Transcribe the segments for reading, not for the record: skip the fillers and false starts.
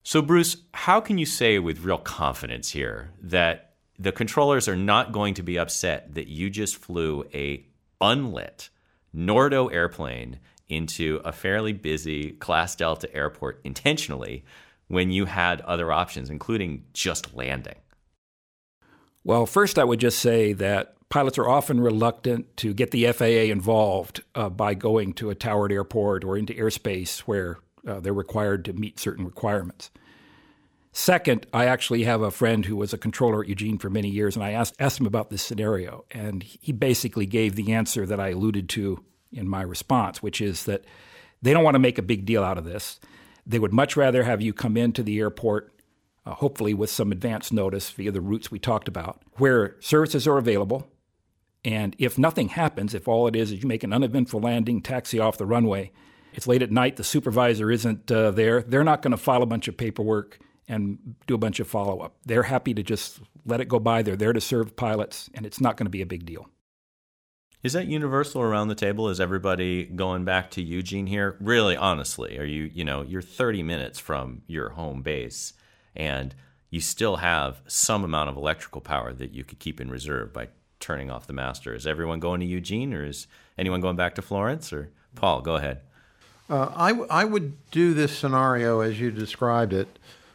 So, Bruce, how can you say with real confidence here that the controllers are not going to be upset that you just flew a unlit Nordo airplane into a fairly busy Class Delta airport intentionally when you had other options, including just landing? Well, first I would just say that pilots are often reluctant to get the FAA involved by going to a towered airport or into airspace where they're required to meet certain requirements. Second, I actually have a friend who was a controller at Eugene for many years, and I asked him about this scenario, and he basically gave the answer that I alluded to in my response, which is that they don't want to make a big deal out of this. They would much rather have you come into the airport, hopefully with some advance notice via the routes we talked about, where services are available. And if nothing happens, if all it is you make an uneventful landing, taxi off the runway, it's late at night, the supervisor isn't there, they're not going to file a bunch of paperwork and do a bunch of follow-up. They're happy to just let it go by. They're there to serve pilots, and it's not going to be a big deal. Is that universal around the table? Is everybody going back to Eugene here? Really, honestly, are you're 30 minutes from your home base, and you still have some amount of electrical power that you could keep in reserve by turning off the master. Is everyone going to Eugene, or is anyone going back to Florence? Or Paul, go ahead. I would do this scenario as you described it,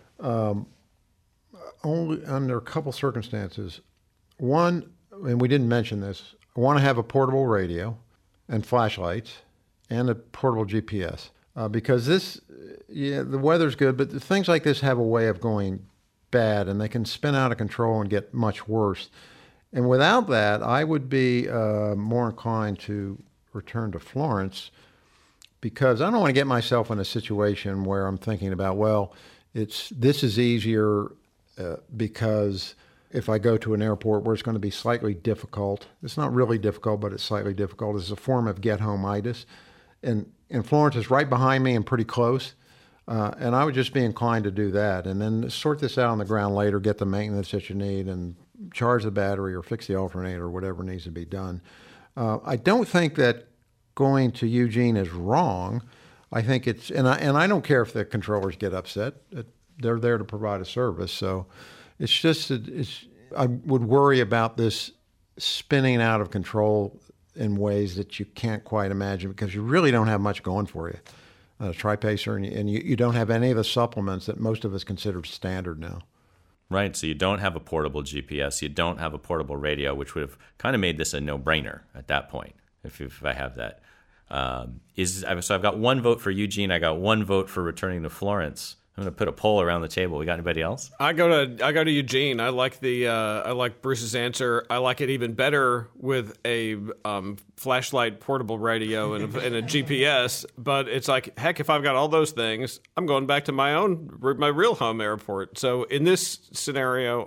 only under a couple circumstances. One, and we didn't mention this, I want to have a portable radio and flashlights and a portable GPS because the weather's good, but things like this have a way of going bad and they can spin out of control and get much worse. And without that, I would be more inclined to return to Florence because I don't want to get myself in a situation where I'm thinking about, well, this is easier because if I go to an airport where it's going to be slightly difficult, it's not really difficult, but it's slightly difficult. It's a form of get-home-itis. And Florence is right behind me and pretty close. And I would just be inclined to do that and then sort this out on the ground later, get the maintenance that you need and charge the battery or fix the alternator or whatever needs to be done. I don't think that going to Eugene is wrong. I think it's, and I don't care if the controllers get upset. They're there to provide a service. So it's just, I would worry about this spinning out of control in ways that you can't quite imagine because you really don't have much going for you. TriPacer, and you don't have any of the supplements that most of us consider standard now. Right, so you don't have a portable GPS, you don't have a portable radio, which would have kind of made this a no-brainer at that point, if I have that. So I've got one vote for Eugene, I got one vote for returning to Florence. I'm going to put a poll around the table. We got anybody else? I go to Eugene. I like Bruce's answer. I like it even better with a flashlight, portable radio, and a GPS. But it's like, heck, if I've got all those things, I'm going back to my real home airport. So in this scenario,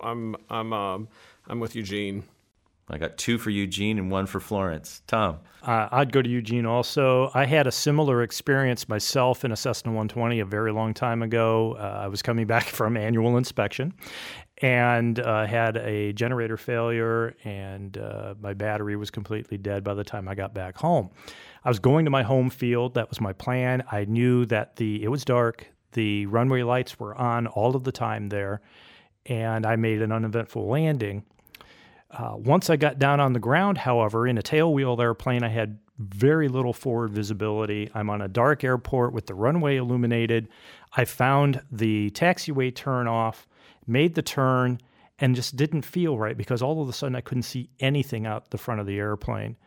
I'm with Eugene. I got two for Eugene and one for Florence. Tom? I'd go to Eugene also. I had a similar experience myself in a Cessna 120 a very long time ago. I was coming back from annual inspection and had a generator failure, and my battery was completely dead by the time I got back home. I was going to my home field. That was my plan. I knew that it was dark. The runway lights were on all of the time there, and I made an uneventful landing. Once I got down on the ground, however, in a tailwheel airplane, I had very little forward visibility. I'm on a dark airport with the runway illuminated. I found the taxiway turn off, made the turn, and just didn't feel right because all of a sudden I couldn't see anything out the front of the airplane.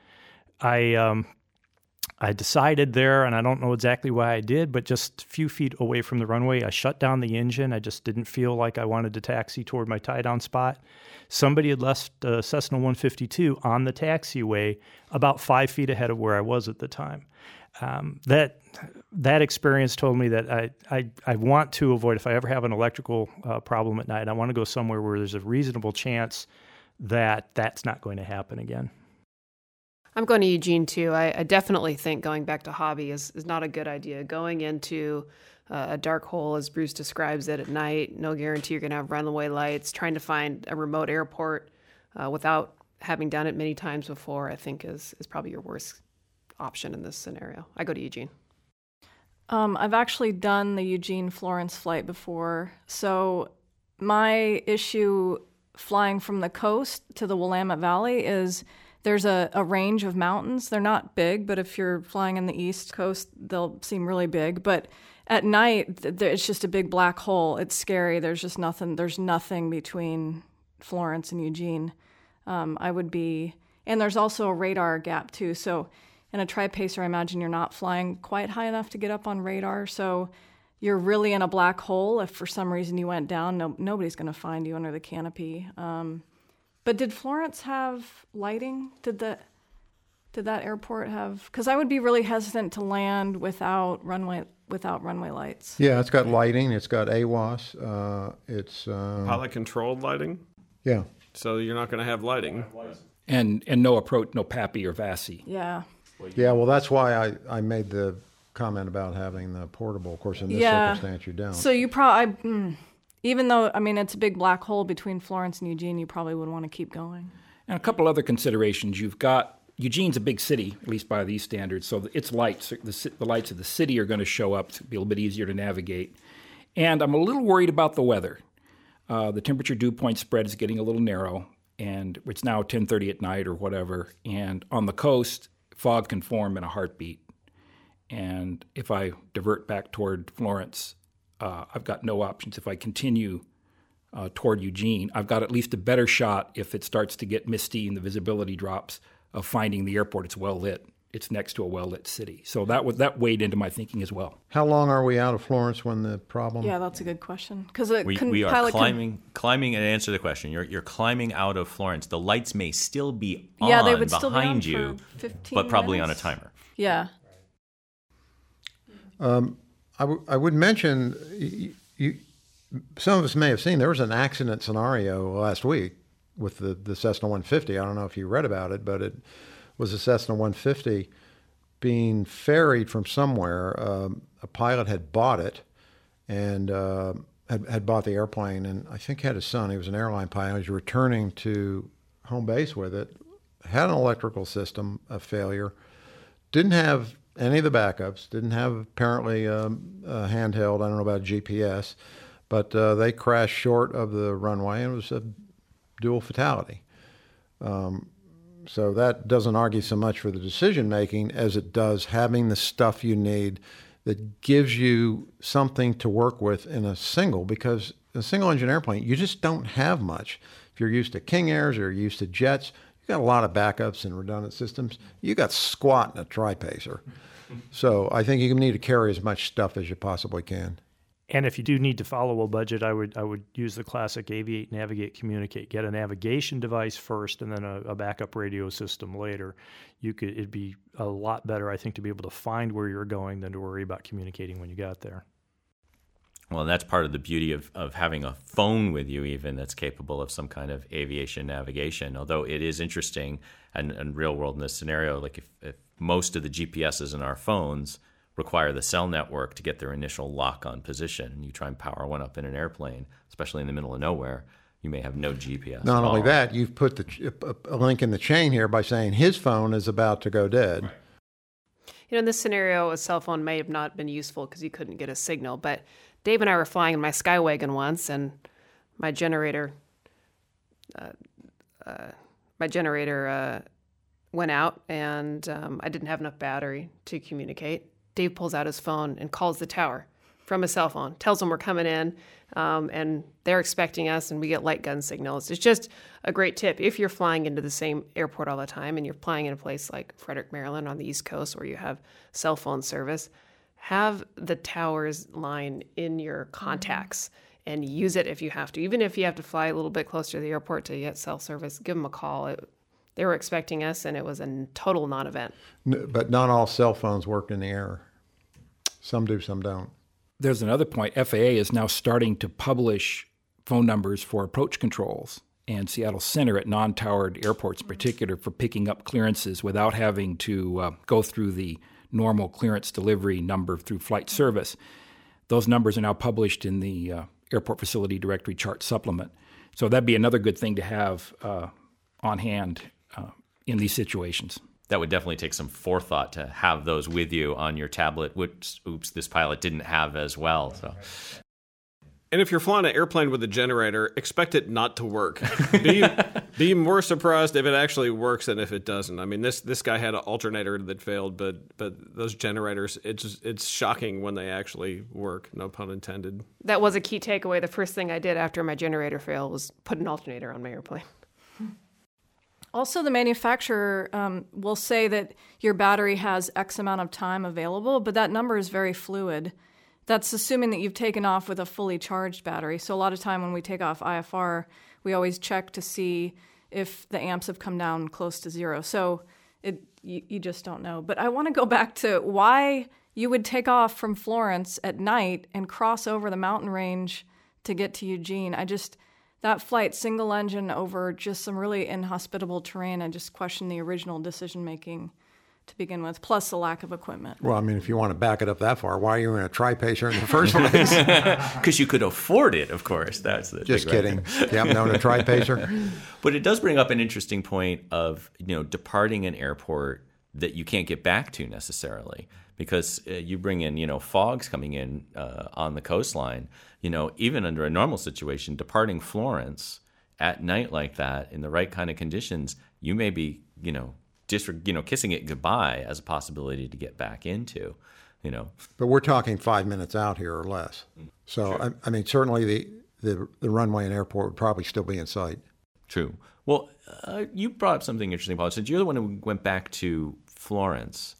I decided there, and I don't know exactly why I did, but just a few feet away from the runway, I shut down the engine. I just didn't feel like I wanted to taxi toward my tie-down spot. Somebody had left a Cessna 152 on the taxiway about 5 feet ahead of where I was at the time. That experience told me that I want to avoid, if I ever have an electrical problem at night, I want to go somewhere where there's a reasonable chance that that's not going to happen again. I'm going to Eugene, too. I definitely think going back to hobby is not a good idea. Going into a dark hole, as Bruce describes it, at night, no guarantee you're going to have runway lights. Trying to find a remote airport without having done it many times before, I think is probably your worst option in this scenario. I go to Eugene. I've actually done the Eugene-Florence flight before. So my issue flying from the coast to the Willamette Valley is there's a range of mountains. They're not big, but if you're flying in the East Coast, they'll seem really big. But at night, it's just a big black hole. It's scary. There's just nothing. There's nothing between Florence and Eugene. And there's also a radar gap too. So in a tri-pacer, I imagine you're not flying quite high enough to get up on radar. So you're really in a black hole. If for some reason you went down, nobody's going to find you under the canopy. But did Florence have lighting? Did that airport have? Because I would be really hesitant to land without runway lights. Yeah, it's got lighting. It's got AWAS. It's Pilot controlled lighting. Yeah. So you're not going to have lighting. And no approach, no PAPI or VASI. Yeah. Yeah, well, that's why I made the comment about having the portable. Of course, in this circumstance, you don't. So you even though, it's a big black hole between Florence and Eugene, you probably would want to keep going. And a couple other considerations. You've got, Eugene's a big city, at least by these standards, so its lights, the lights of the city are going to show up to be a little bit easier to navigate. And I'm a little worried about the weather. The temperature dew point spread is getting a little narrow, and it's now 10:30 at night or whatever. And on the coast, fog can form in a heartbeat. And if I divert back toward Florence, I've got no options. If I continue toward Eugene, I've got at least a better shot if it starts to get misty and the visibility drops of finding the airport. It's well lit. It's next to a well-lit city. So that weighed into my thinking as well. How long are we out of Florence when the problem? Yeah, that's a good question. Because we are climbing and answer the question. You're climbing out of Florence. The lights may still be on they would still behind be on you, for 15 but probably minutes. on a timer. Yeah. I would mention, some of us may have seen, there was an accident scenario last week with the Cessna 150. I don't know if you read about it, but it was a Cessna 150 being ferried from somewhere. A pilot had bought it and had bought the airplane, and I think had a son. He was an airline pilot. He was returning to home base with it, had an electrical system failure, didn't have any of the backups, didn't have apparently a handheld, I don't know about GPS, but they crashed short of the runway and it was a dual fatality. So that doesn't argue so much for the decision making as it does having the stuff you need that gives you something to work with in a single, because a single engine airplane, you just don't have much. If you're used to King Airs or you're used to jets, you got a lot of backups and redundant systems. You got squat in a tri-pacer. So I think you need to carry as much stuff as you possibly can. And if you do need to follow a budget, I would use the classic aviate, navigate, communicate. Get a navigation device first, and then a backup radio system later. It'd be a lot better, I think, to be able to find where you're going than to worry about communicating when you got there. Well, that's part of the beauty of having a phone with you, even that's capable of some kind of aviation navigation. Although it is interesting, and real world in this scenario, like if most of the GPSs in our phones require the cell network to get their initial lock-on position, and you try and power one up in an airplane, especially in the middle of nowhere, you may have no GPS. Not only that, you've put a link in the chain here by saying his phone is about to go dead. Right. In this scenario, a cell phone may have not been useful because you couldn't get a signal, but Dave and I were flying in my Skywagon once, and my generator went out, and I didn't have enough battery to communicate. Dave pulls out his phone and calls the tower from a cell phone, tells them we're coming in, and they're expecting us, and we get light gun signals. It's just a great tip. If you're flying into the same airport all the time, and you're flying in a place like Frederick, Maryland on the East Coast where you have cell phone service, have the tower's line in your contacts and use it if you have to. Even if you have to fly a little bit closer to the airport to get cell service, give them a call. They were expecting us, and it was a total non-event. But not all cell phones work in the air. Some do, some don't. There's another point. FAA is now starting to publish phone numbers for approach controls, and Seattle Center at non-towered airports in particular for picking up clearances without having to go through the normal clearance delivery number through flight service. Those numbers are now published in the Airport Facility Directory Chart Supplement. So that'd be another good thing to have on hand in these situations. that would definitely take some forethought to have those with you on your tablet, which, this pilot didn't have as well. So. And if you're flying an airplane with a generator, expect it not to work. Be more surprised if it actually works than if it doesn't. I mean, this guy had an alternator that failed, but those generators, it's shocking when they actually work. No pun intended. That was a key takeaway. The first thing I did after my generator failed was put an alternator on my airplane. Also, the manufacturer will say that your battery has X amount of time available, but that number is very fluid. That's assuming that you've taken off with a fully charged battery. So a lot of time when we take off IFR, we always check to see if the amps have come down close to zero. So you just don't know. But I want to go back to why you would take off from Florence at night and cross over the mountain range to get to Eugene. That flight, single engine over just some really inhospitable terrain, I just question the original decision-making to begin with, plus the lack of equipment. Well, I mean, if you want to back it up that far, why are you in a Tri-Pacer in the first place? Because you could afford it, of course. That's the Just big kidding. Yeah, I'm known a Tri-Pacer. But it does bring up an interesting point of, departing an airport that you can't get back to necessarily, because you bring in, fogs coming in on the coastline. Even under a normal situation, departing Florence at night like that in the right kind of conditions, you may be, kissing it goodbye as a possibility to get back into, But we're talking 5 minutes out here or less. So, sure. I mean, certainly the runway and airport would probably still be in sight. True. Well, you brought up something interesting, Paul. Since you're the one who went back to Florence,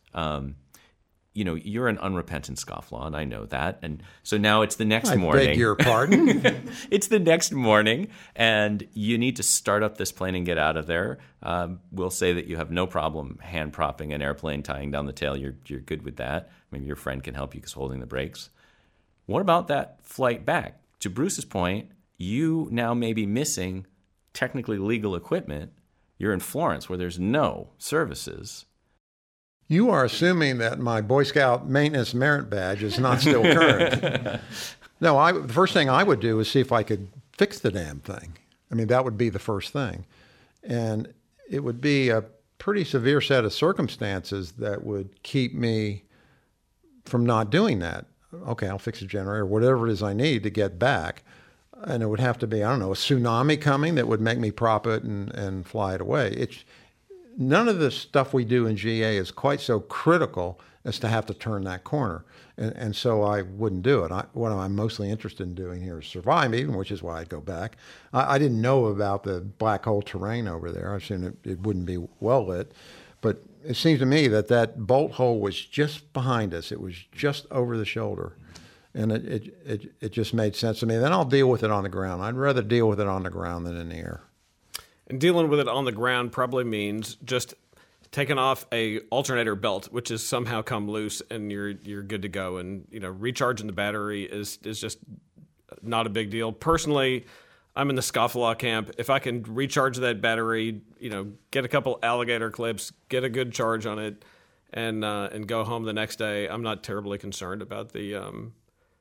you're an unrepentant scofflaw, and I know that. And so now it's the next morning. I beg your pardon? It's the next morning, and you need to start up this plane and get out of there. We'll say that you have no problem hand propping an airplane, tying down the tail. You're good with that. Maybe your friend can help you because holding the brakes. What about that flight back? To Bruce's point, you now may be missing technically legal equipment. You're in Florence where there's no services. You are assuming that my Boy Scout maintenance merit badge is not still current. No, the first thing I would do is see if I could fix the damn thing. I mean, that would be the first thing. And it would be a pretty severe set of circumstances that would keep me from not doing that. Okay, I'll fix the generator, whatever it is I need to get back. And it would have to be, a tsunami coming that would make me prop it and fly it away. None of the stuff we do in GA is quite so critical as to have to turn that corner. And so I wouldn't do it. What I'm mostly interested in doing here is surviving, which is why I'd go back. I didn't know about the black hole terrain over there. I assumed it wouldn't be well lit. But it seems to me that bolt hole was just behind us. It was just over the shoulder. And it just made sense to me. Then I'll deal with it on the ground. I'd rather deal with it on the ground than in the air. And dealing with it on the ground probably means just taking off a alternator belt, which has somehow come loose, and you're good to go. And recharging the battery is just not a big deal. Personally, I'm in the scofflaw camp. If I can recharge that battery, get a couple alligator clips, get a good charge on it, and go home the next day, I'm not terribly concerned about the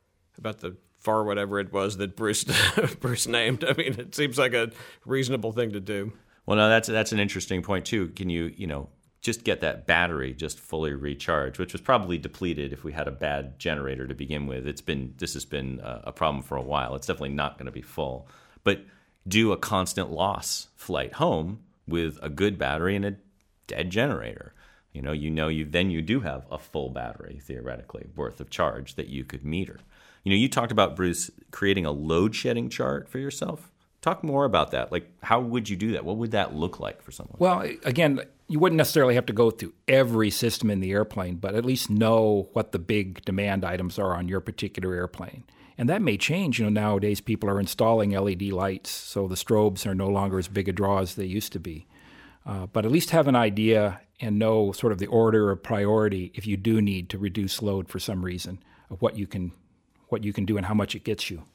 FAR whatever it was that Bruce named. I mean, it seems like a reasonable thing to do. Well, no, that's an interesting point too. Can you just get that battery just fully recharged, which was probably depleted if we had a bad generator to begin with. This has been a problem for a while. It's definitely not going to be full. But do a constant loss flight home with a good battery and a dead generator. You do have a full battery theoretically worth of charge that you could meter. You talked about, Bruce, creating a load shedding chart for yourself. Talk more about that. Like, how would you do that? What would that look like for someone? Well, again, you wouldn't necessarily have to go through every system in the airplane, but at least know what the big demand items are on your particular airplane. And that may change. Nowadays people are installing LED lights, so the strobes are no longer as big a draw as they used to be. But at least have an idea and know sort of the order of priority if you do need to reduce load for some reason of what you can do and how much it gets you.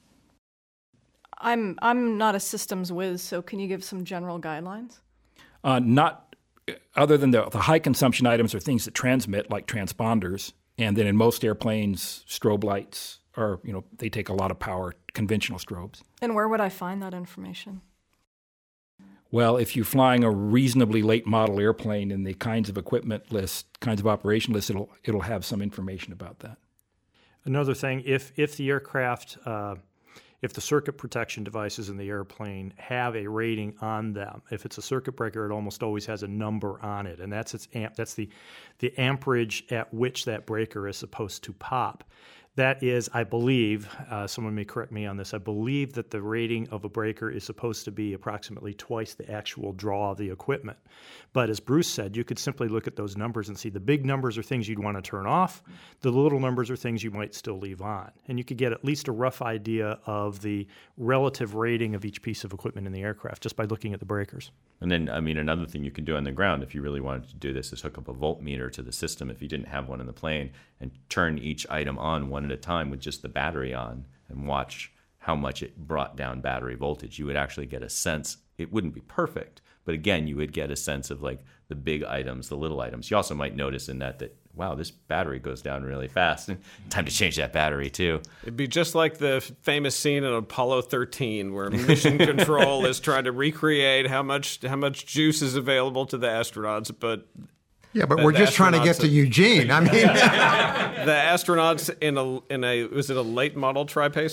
I'm not a systems whiz, so can you give some general guidelines? Not other than the high consumption items are things that transmit, like transponders, and then in most airplanes, strobe lights are, they take a lot of power, conventional strobes. And where would I find that information? Well, if you're flying a reasonably late model airplane in the kinds of equipment list, kinds of operation lists, it'll have some information about that. Another thing, if the aircraft, if the circuit protection devices in the airplane have a rating on them, if it's a circuit breaker, it almost always has a number on it, and that's the amperage at which that breaker is supposed to pop. That is, I believe, someone may correct me on this, I believe that the rating of a breaker is supposed to be approximately twice the actual draw of the equipment. But as Bruce said, you could simply look at those numbers and see the big numbers are things you'd want to turn off, the little numbers are things you might still leave on. And you could get at least a rough idea of the relative rating of each piece of equipment in the aircraft just by looking at the breakers. And then, another thing you can do on the ground, if you really wanted to do this, is hook up a voltmeter to the system if you didn't have one in the plane and turn each item on one at a time with just the battery on and watch how much it brought down battery voltage. You would actually get a sense. It wouldn't be perfect, but again, you would get a sense of like the big items, the little items. You also might notice in that wow, this battery goes down really fast. Time to change that battery too. It'd be just like the famous scene in Apollo 13 where Mission Control is trying to recreate how much juice is available to the astronauts, but we're just trying to get to Eugene. I mean, the astronauts in a was it a late model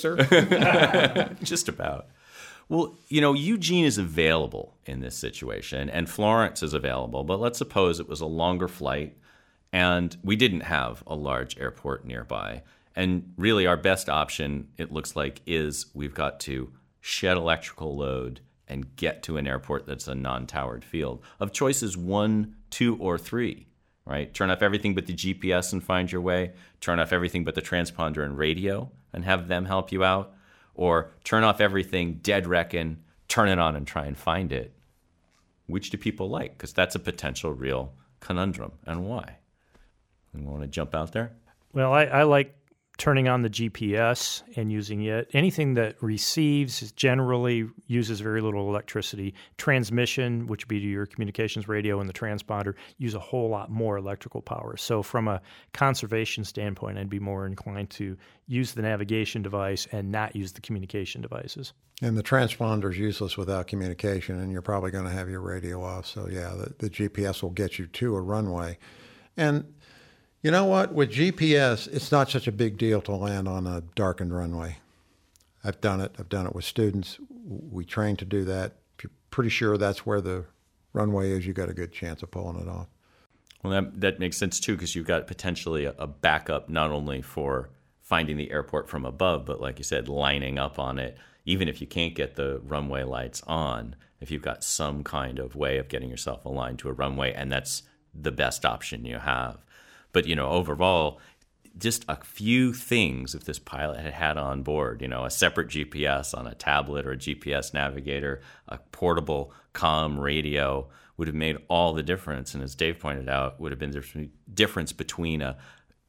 tripacer? Just about. Well, Eugene is available in this situation, and Florence is available. But let's suppose it was a longer flight, and we didn't have a large airport nearby. And really, our best option, it looks like, is we've got to shed electrical load and get to an airport that's a non-towered field. Of choices 1, 2, or 3, right? Turn off everything but the GPS and find your way. Turn off everything but the transponder and radio and have them help you out. Or turn off everything, dead reckon, turn it on and try and find it. Which do people like? Because that's a potential real conundrum. And why? Anyone want to jump out there? Well, I like turning on the GPS and using it. Anything that receives generally uses very little electricity. Transmission, which would be to your communications radio and the transponder, use a whole lot more electrical power. So from a conservation standpoint, I'd be more inclined to use the navigation device and not use the communication devices. And the transponder is useless without communication, and you're probably going to have your radio off. So, yeah, the GPS will get you to a runway. And you know what? With GPS, it's not such a big deal to land on a darkened runway. I've done it. I've done it with students. We train to do that. If you're pretty sure that's where the runway is, you got a good chance of pulling it off. Well, that makes sense, too, because you've got potentially a backup not only for finding the airport from above, but like you said, lining up on it. Even if you can't get the runway lights on, if you've got some kind of way of getting yourself aligned to a runway, and that's the best option you have. But, overall, just a few things if this pilot had had on board, a separate GPS on a tablet or a GPS navigator, a portable comm radio would have made all the difference. And as Dave pointed out, would have been the difference between a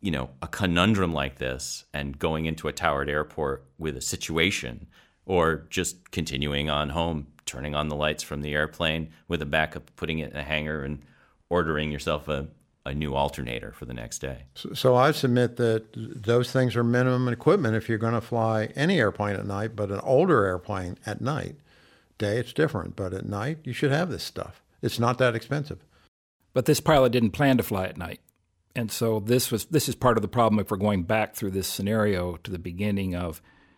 conundrum like this and going into a towered airport with a situation, or just continuing on home, turning on the lights from the airplane with a backup, putting it in a hangar and ordering yourself a new alternator for the next day. So I submit that those things are minimum equipment if you're going to fly any airplane at night, but an older airplane at night. Day, it's different, but at night, you should have this stuff. It's not that expensive. But this pilot didn't plan to fly at night. And so this is part of the problem if we're going back through this scenario to the beginning of,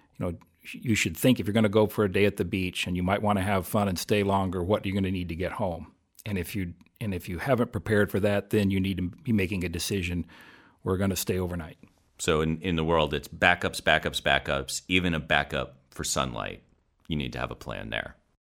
you should think if you're going to go for a day at the beach and you might want to have fun and stay longer, what are you going to need to get home? And if you haven't prepared for that, then you need to be making a decision. We're going to stay overnight. So in the world, it's backups, backups, backups, even a backup for sunlight. You need to have a plan there.